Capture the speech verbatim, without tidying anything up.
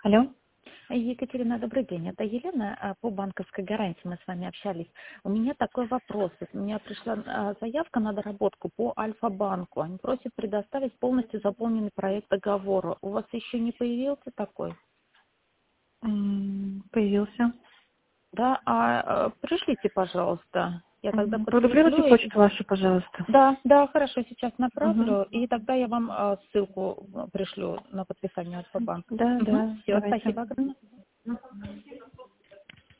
Алло. Екатерина, добрый день. Это Елена а, по банковской гарантии. Мы с вами общались. У меня такой вопрос. Вот У меня пришла а, заявка на доработку по Альфа-банку. Они просят предоставить полностью заполненный проект договора. У вас еще не появился такой? М, Появился. Да, а, а, пришлите, пожалуйста. Я тогда Мгм. Продублируйте подтверждю. почту вашу, пожалуйста. Да, да, хорошо, сейчас Угу. направлю, и тогда я вам а, ссылку а, пришлю на подписание Альфа-банк. Да, Угу. да, Все, давайте. спасибо огромное.